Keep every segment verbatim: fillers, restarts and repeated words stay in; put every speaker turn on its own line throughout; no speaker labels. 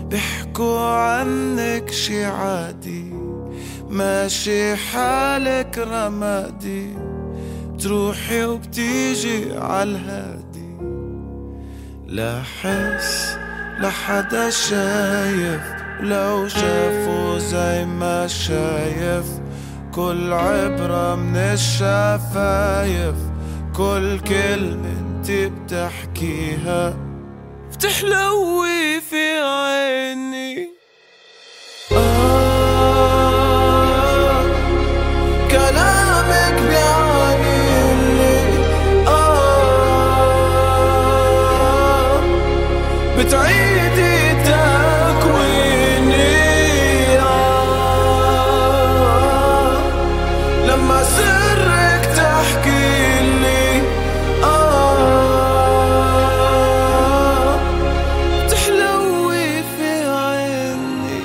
بيحكوا عنك شي عادي، ماشي حالك رمادي، بتروحي وبتيجي عالهادي. لا حس لحدا شايف، لو شافوا زي ما شايف، كل عبرة من الشفايف، كل كلمة انتي بتحكيها بتحلوي في عيني. آه كلامك بيعنيلي، آه بتعيدي تكويني، آه لما سرك تحكيلي، آه بتحلوي في عيني.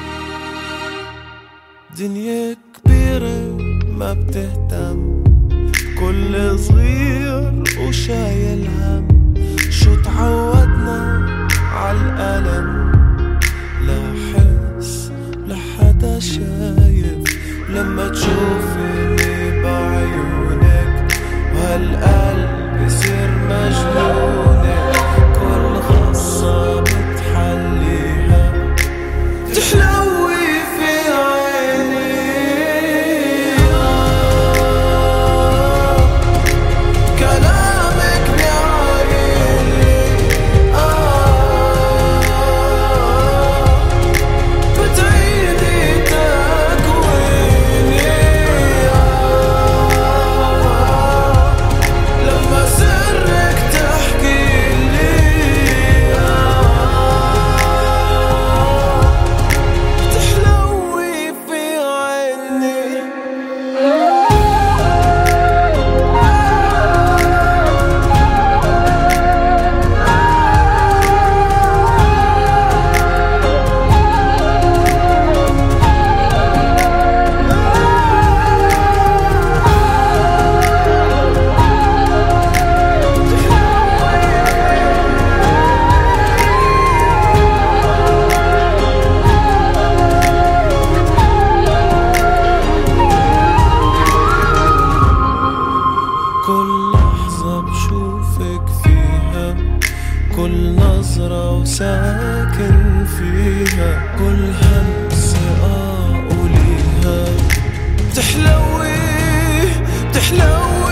دنيا كبيرة ما بتهتم، كل صغير وشايل هم، شو تعودنا عالألم. لا حس لحدا شايف، لما تشوفيني بعيونك وهالقلب يصير مجنونك، كل غصة بتحليها تحلوي في عيني. آه كلامك بيعيني، آه بتعيدي تكويني، آه لما سرك تحكيلي، آه بتحلوي في عيني. كل لحظة بشوفك فيها، كل نظرة وساكن فيها، كل همسة أقوليها بتحلوي بتحلوي